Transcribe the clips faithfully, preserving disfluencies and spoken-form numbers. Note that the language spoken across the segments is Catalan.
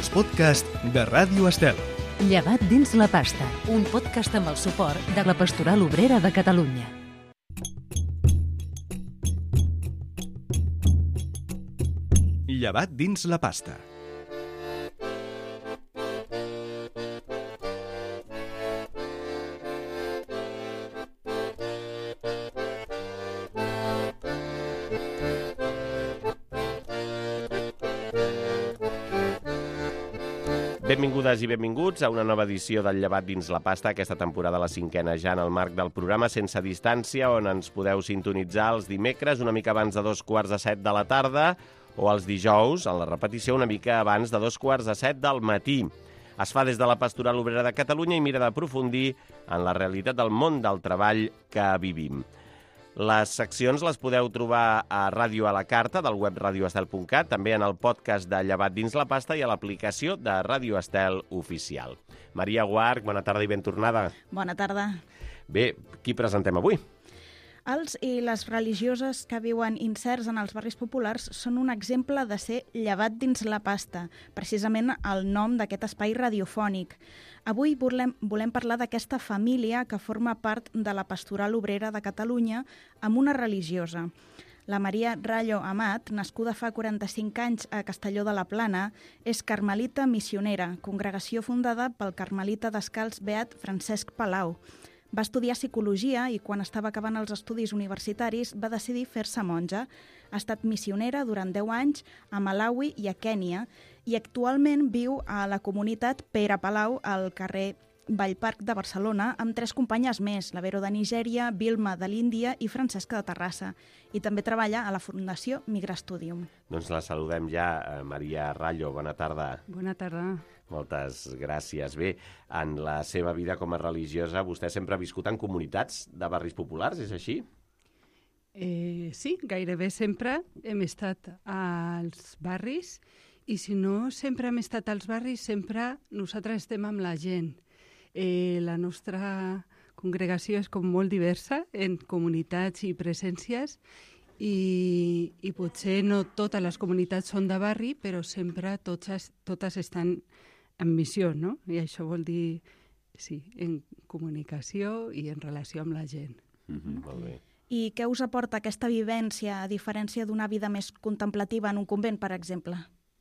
els podcasts de Ràdio Estel. Llevat dins la pasta, un podcast amb el suport de la Pastoral Obrera de Catalunya. Llevat dins la pasta. Benvingudes i benvinguts a una nova edició del Llevat dins la pasta, aquesta temporada la cinquena ja en el marc del programa Sense Distància, on ens podeu sintonitzar els dimecres una mica abans de dos quarts de set de la tarda o els dijous, en la repetició, una mica abans de dos quarts de set del matí. Es fa des de la Pastoral Obrera de Catalunya i mira d'aprofundir en la realitat del món del treball que vivim. Les seccions les podeu trobar a Ràdio a la Carta, del web radio estel punt cat, també en el podcast de Llevat dins la pasta i a l'aplicació de Ràdio Estel Oficial. Maria Guarch, bona tarda i ben tornada. Bona tarda. Bé, qui presentem avui? Els i les religioses que viuen inserts en els barris populars són un exemple de ser llevat dins la pasta, precisament el nom d'aquest espai radiofònic. Avui volem, volem parlar d'aquesta família que forma part de la Pastoral Obrera de Catalunya amb una religiosa. La Maria Rallo Amat, nascuda fa quaranta-cinc anys a Castelló de la Plana, és carmelita missionera, congregació fundada pel carmelita descalç beat Francesc Palau. Va estudiar psicologia i quan estava acabant els estudis universitaris va decidir fer-se monja. Ha estat missionera durant deu anys a Malawi i a Kènia i actualment viu a la comunitat Pere Palau al carrer Vallparc de Barcelona amb tres companyes més, la Vero de Nigèria, Vilma de l'Índia i Francesca de Terrassa. I també treballa a la Fundació Migra Studium. Doncs la saludem ja, Maria Rallo. Bona tarda. Bona tarda. Moltes gràcies. Bé, en la seva vida com a religiosa, vostè sempre ha viscut en comunitats de barris populars, és així? Eh, sí, gairebé sempre hem estat als barris i si no sempre hem estat als barris, sempre nosaltres estem amb la gent. Eh, la nostra congregació és com molt diversa en comunitats i presències i, i potser no totes les comunitats són de barri, però sempre totes, totes estan en missió, no? I això vol dir, sí, en comunicació i en relació amb la gent. Mm-hmm, molt bé. I què us aporta aquesta vivència, a diferència d'una vida més contemplativa en un convent, per exemple?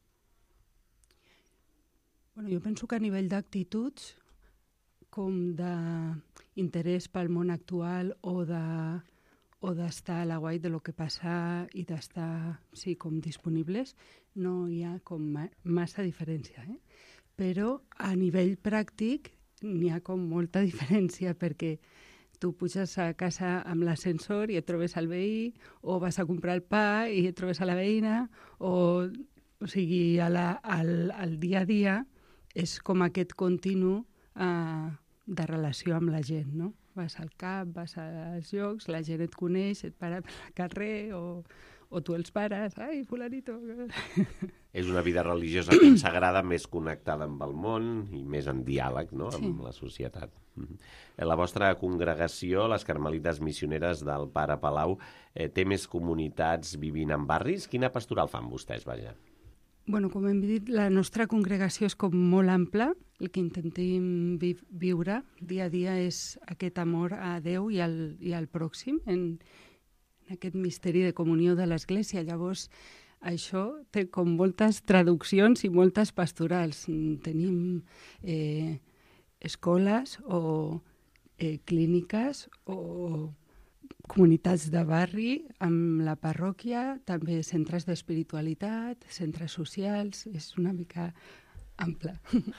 Bueno, jo penso que a nivell d'actituds, com d'interès pel món actual o de o d'estar a l'aguait de lo que passa i d'estar, sí, com disponibles, no hi ha com ma massa diferència, eh? Però a nivell pràctic n'hi ha com molta diferència perquè tu puges a casa amb l'ascensor i et trobes al veí, o vas a comprar el pa i et trobes a la veïna, o, o sigui, a la, al, al dia a dia és com aquest continu eh, de relació amb la gent, no? Vas al cap, vas als llocs, la gent et coneix, et para pel carrer, o, o tu els pares, ai, fulanito. És una vida religiosa consagrada, més connectada amb el món i més en diàleg, no?, amb sí. La societat. Mm-hmm. La vostra congregació, les Carmelites Missioneres del Pare Palau, eh, té més comunitats vivint en barris? Quina pastoral fan vostès, vaja? Bueno, com hem dit, la nostra congregació és com molt ampla. El que intentem vi viure dia a dia és aquest amor a Déu i al, i al pròxim, en, en aquest misteri de comunió de l'Església. Llavors, això té com moltes traduccions i moltes pastorals. Tenim eh, escoles o eh, clíniques o comunitats de barri amb la parròquia, també centres d'espiritualitat, centres socials, és una mica ample.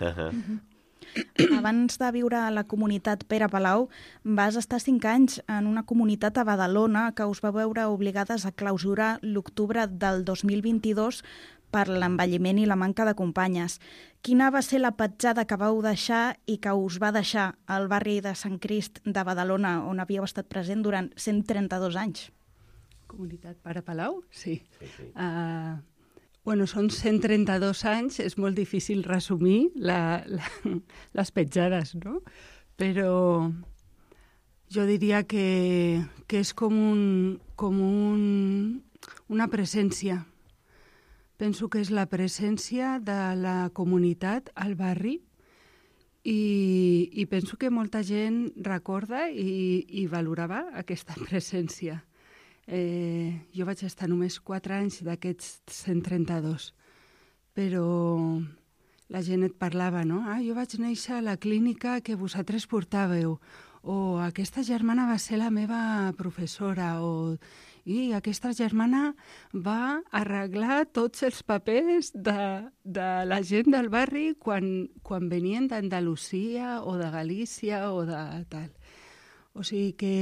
Abans de viure a la comunitat Pere Palau, vas estar cinc anys en una comunitat a Badalona que us va veure obligades a clausurar l'octubre del dos mil vint-i-dos per l'envelliment i la manca de companyes. Quina va ser la petjada que vau deixar i que us va deixar al barri de Sant Crist de Badalona, on havíeu estat present durant cent trenta-dos anys? Comunitat Pare Palau? Sí. Sí, sí. Uh, bueno, són cent trenta-dos anys, és molt difícil resumir la, la, les petjades, no? Però jo diria que, que és com, un, com un, una presència penso que és la presència de la comunitat al barri i, i penso que molta gent recorda i, i valorava aquesta presència. Eh, jo vaig estar només quatre anys d'aquests cent trenta-dos, però la gent et parlava, no? Ah, jo vaig néixer a la clínica que vosaltres portàveu, o aquesta germana va ser la meva professora, o i aquesta germana va arreglar tots els papers de, de la gent del barri quan, quan venien d'Andalusia o de Galícia o de tal. O sigui que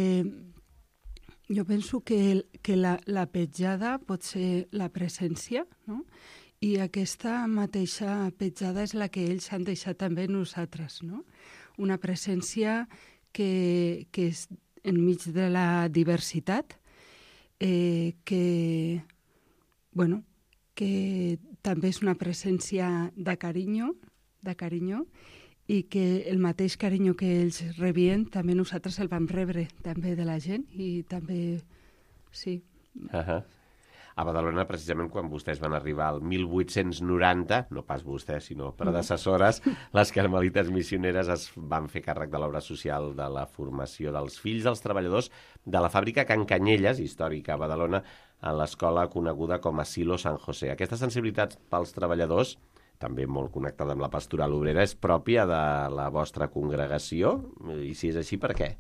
jo penso que, que la, la petjada pot ser la presència, no? I aquesta mateixa petjada és la que ells han deixat també nosaltres, no? Una presència que, que és enmig de la diversitat, eh, que, bueno, que també és una presència de carinyo, de carinyo, i que el mateix carinyo que ells rebien també nosaltres el vam rebre també de la gent i també, sí. Uh-huh. A Badalona, precisament, quan vostès van arribar al mil vuit-cents noranta, no pas vostès, sinó predecessores, les carmelites missioneres es van fer càrrec de l'obra social de la formació dels fills dels treballadors de la fàbrica Can Canyelles, històrica a Badalona, en l'escola coneguda com a Silo San José. Aquesta sensibilitat pels treballadors, també molt connectada amb la pastoral obrera, és pròpia de la vostra congregació? I si és així, per què?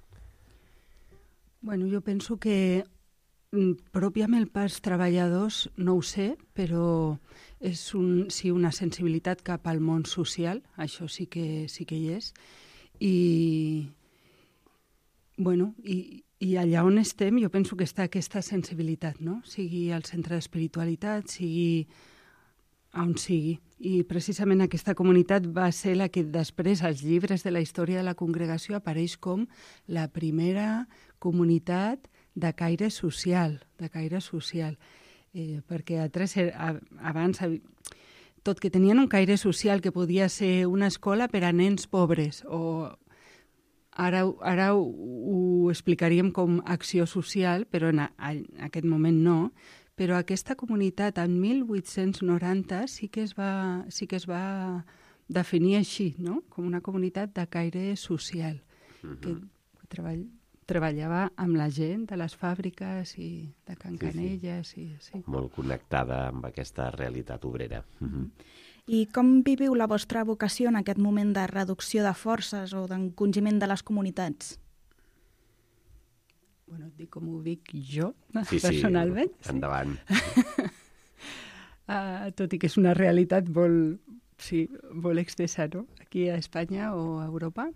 Bueno, jo penso que pròpiament pels treballadors no ho sé, però és un, sí, una sensibilitat cap al món social, això sí que, sí que hi és. I, bueno, i, i allà on estem jo penso que està aquesta sensibilitat, no? Sigui al centre d'espiritualitat, sigui on sigui. I precisament aquesta comunitat va ser la que després als llibres de la història de la congregació apareix com la primera comunitat de caire social, de caire social. Eh, perquè altres, abans, tot que tenien un caire social que podia ser una escola per a nens pobres, o ara, ara ho, ho explicaríem com acció social, però en, a, en aquest moment no. Però aquesta comunitat, en mil vuit-cents noranta, sí que es va, sí que es va definir així, no? Com una comunitat de caire social, uh-huh. que treball, treballava amb la gent de les fàbriques i de Can Canelles. Sí, sí. I, sí. Molt connectada amb aquesta realitat obrera. Uh-huh. I com viviu la vostra vocació en aquest moment de reducció de forces o d'encongiment de les comunitats? Bueno, et dic com ho dic jo, sí, personalment. Sí, endavant. uh, tot i que és una realitat molt, sí, molt extensa, no? Aquí a Espanya o a Europa.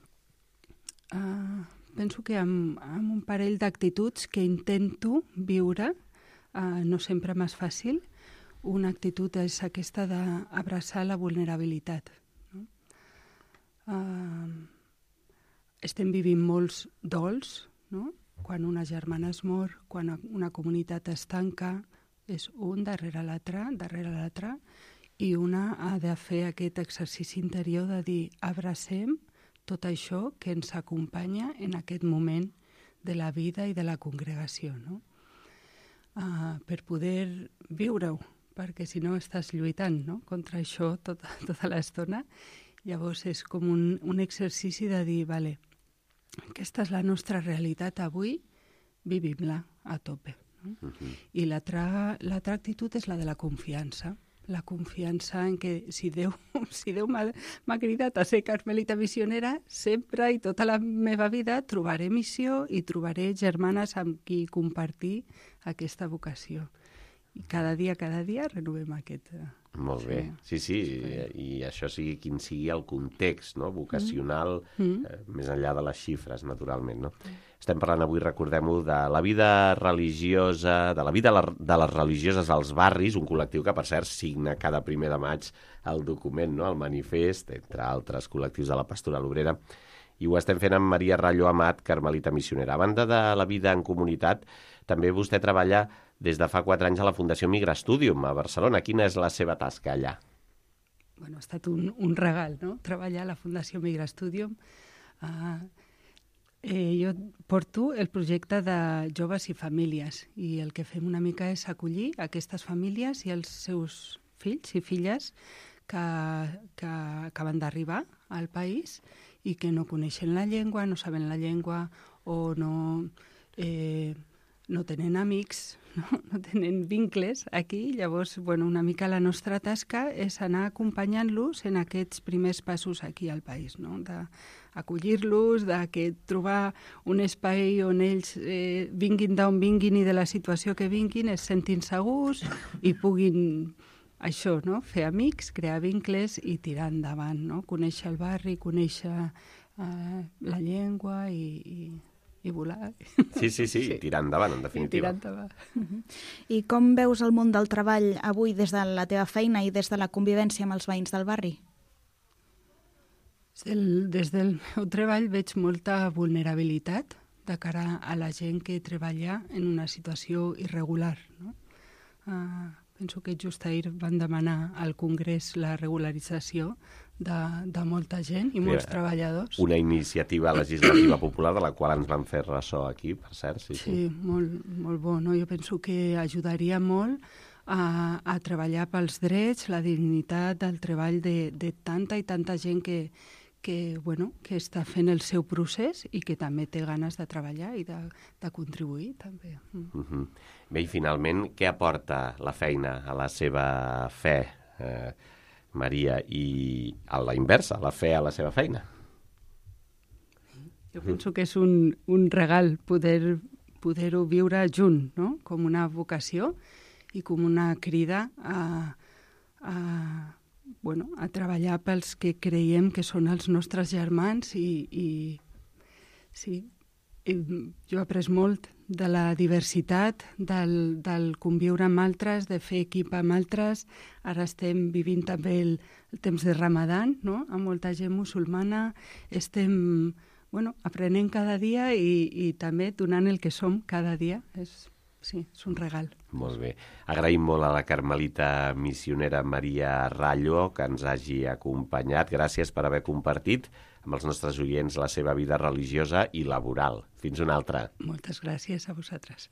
Uh, penso que amb, amb un parell d'actituds que intento viure, uh, no sempre m'és fàcil. Una actitud és aquesta d'abraçar la vulnerabilitat. No? Uh, estem vivint molts dols, no? Quan una germana es mor, quan una comunitat es tanca, és un darrere l'altre, darrere l'altre, i una ha de fer aquest exercici interior de dir abracem tot això que ens acompanya en aquest moment de la vida i de la congregació, no? Uh, per poder viure-ho, perquè si no estàs lluitant, no? Contra això tota, tota l'estona. Llavors és com un, un exercici de dir, vale, aquesta és la nostra realitat avui, vivim-la a tope. No? Uh-huh. I l'altra actitud és la de la confiança. La confiança en que si Déu, si Déu m'ha, m'ha cridat a ser carmelita missionera, sempre i tota la meva vida trobaré missió i trobaré germanes amb qui compartir aquesta vocació. I cada dia, cada dia renovem aquest... Molt bé, sí, sí, i, i això sigui quin sigui el context, no? Vocacional, mm. eh, més enllà de les xifres, naturalment, no? Mm. Estem parlant avui, recordem-ho, de la vida religiosa, de la vida de les religioses als barris, un col·lectiu que, per cert, signa cada primer de maig el document, no? El manifest, entre altres col·lectius de la pastoral obrera, i ho estem fent amb Maria Rallo Amat, carmelita missionera. A banda de la vida en comunitat, també vostè treballa des de fa quatre anys a la Fundació Migra Studium a Barcelona. Quina és la seva tasca allà? Bueno, ha estat un, un regal, no?, treballar a la Fundació Migra Studium. Uh, Eh, jo porto el projecte de joves i famílies i el que fem una mica és acollir aquestes famílies i els seus fills i filles que, que acaben d'arribar al país i que no coneixen la llengua, no saben la llengua o no, eh, no tenen amics, no, no tenen vincles aquí. Llavors, bueno, una mica la nostra tasca és anar acompanyant-los en aquests primers passos aquí al país, no? D'acollir-los, de que trobar un espai on ells eh, vinguin d'on vinguin i de la situació que vinguin, es sentin segurs i puguin això, no? Fer amics, crear vincles i tirar endavant, no? Conèixer el barri, conèixer eh, la llengua i, i, i volar. Sí, sí, sí, sí, tirar endavant, en definitiva. I tirar endavant. Uh-huh. I com veus el món del treball avui des de la teva feina i des de la convivència amb els veïns del barri? El, des del meu treball veig molta vulnerabilitat de cara a la gent que treballa en una situació irregular, no? Uh, penso que just ahir van demanar al Congrés la regularització de, de molta gent i molts sí, treballadors. Una iniciativa legislativa popular de la qual ens van fer ressò aquí, per cert. Sí, sí. sí molt, molt bo. No? Jo penso que ajudaria molt a, a treballar pels drets, la dignitat del treball de, de tanta i tanta gent que, que, bueno, que està fent el seu procés i que també té ganes de treballar i de, de contribuir també. Mm. Uh-huh. Bé, i finalment, què aporta la feina a la seva fe, eh, Maria, i a la inversa, la fe a la seva feina? Jo penso que és un, un regal poder, poder-ho viure junt, no? Com una vocació i com una crida a, a, bueno, a treballar pels que creiem que són els nostres germans i, i sí, i jo he après molt de la diversitat, del, del conviure amb altres, de fer equip amb altres. Ara estem vivint també el, el temps de Ramadan, no? Amb molta gent musulmana. Estem bueno, aprenent cada dia i, i també donant el que som cada dia. És, sí, és un regal. Molt bé. Agraïm molt a la carmelita missionera Maria Rallo que ens hagi acompanyat. Gràcies per haver compartit amb els nostres oients la seva vida religiosa i laboral. Fins una altra. Moltes gràcies a vosaltres.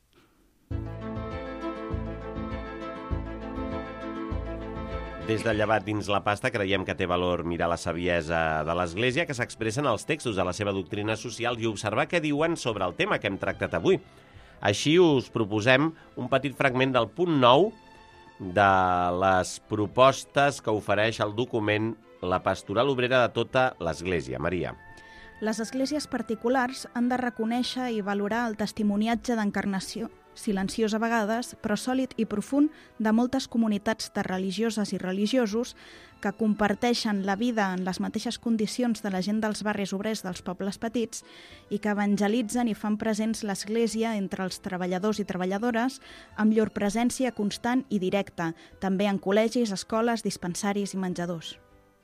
Des de Llevat dins la pasta creiem que té valor mirar la saviesa de l'Església que s'expressa en els textos de la seva doctrina social i observar què diuen sobre el tema que hem tractat avui. Així us proposem un petit fragment del punt nou de les propostes que ofereix el document La Pastoral Obrera de tota l'Església. Maria. Les esglésies particulars han de reconèixer i valorar el testimoniatge d'encarnació, silenciós a vegades, però sòlid i profund, de moltes comunitats de religioses i religiosos que comparteixen la vida en les mateixes condicions de la gent dels barris obrers dels pobles petits i que evangelitzen i fan presents l'Església entre els treballadors i treballadores amb llur presència constant i directa, també en col·legis, escoles, dispensaris i menjadors.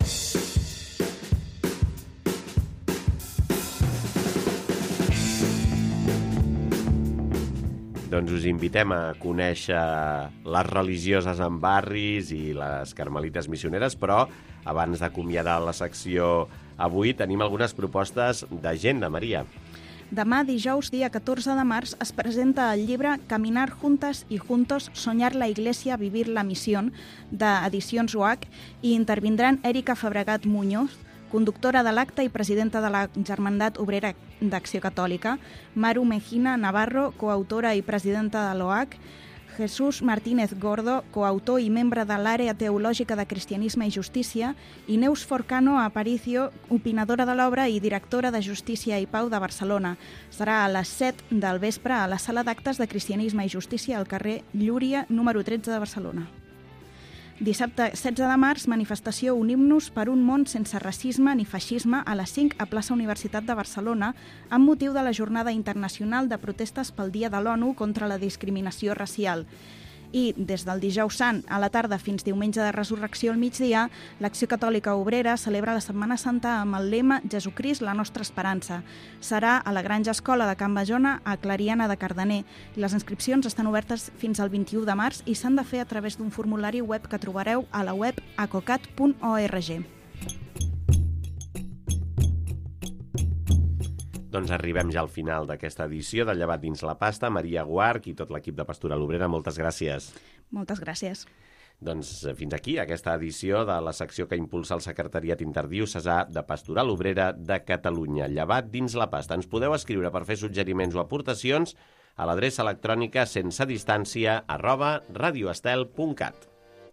Doncs us invitem a conèixer les religioses en barris i les carmelites missioneres, però abans d'acomiadar la secció avui tenim algunes propostes d'agenda, Maria. Demà, dijous, dia catorze de març, es presenta el llibre Caminar juntas y juntos, soñar la Iglesia, vivir la misión, d'Edicions U H, i intervindran Erika Fabregat Muñoz, conductora de l'acte i presidenta de la Germandat Obrera d'Acció Catòlica, Maru Mejina Navarro, coautora i presidenta de l'O H, Jesús Martínez Gordo, coautor i membre de l'Àrea Teològica de Cristianisme i Justícia, i Neus Forcano Aparicio, opinadora de l'obra i directora de Justícia i Pau de Barcelona. Serà a les set del vespre a la sala d'actes de Cristianisme i Justícia al carrer Llúria, número tretze de Barcelona. Dissabte setze de març, manifestació Unim-nos per un món sense racisme ni feixisme a les cinc a plaça Universitat de Barcelona amb motiu de la Jornada Internacional de Protestes pel Dia de l'ONU contra la Discriminació Racial. I des del dijous sant a la tarda fins diumenge de Resurrecció al migdia, l'Acció Catòlica Obrera celebra la Setmana Santa amb el lema Jesucrist, la nostra esperança. Serà a la Granja Escola de Can Bajona, a Clariana de Cardener. Les inscripcions estan obertes fins al vint-i-u de març i s'han de fer a través d'un formulari web que trobareu a la web acocat punt org. Doncs arribem ja al final d'aquesta edició del Llevat dins la pasta. Maria Guarch i tot l'equip de Pastoral Obrera, moltes gràcies. Moltes gràcies. Doncs fins aquí aquesta edició de la secció que impulsa el Secretariat Interdiocesà de Pastoral Obrera de Catalunya. Llevat dins la pasta. Ens podeu escriure per fer suggeriments o aportacions a l'adreça electrònica sense distància arroba radioestel punt cat.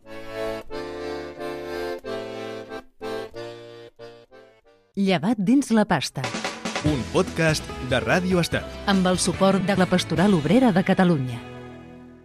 Llevat dins la pasta. Un podcast de Ràdio Estel. Amb el suport de la Pastoral Obrera de Catalunya.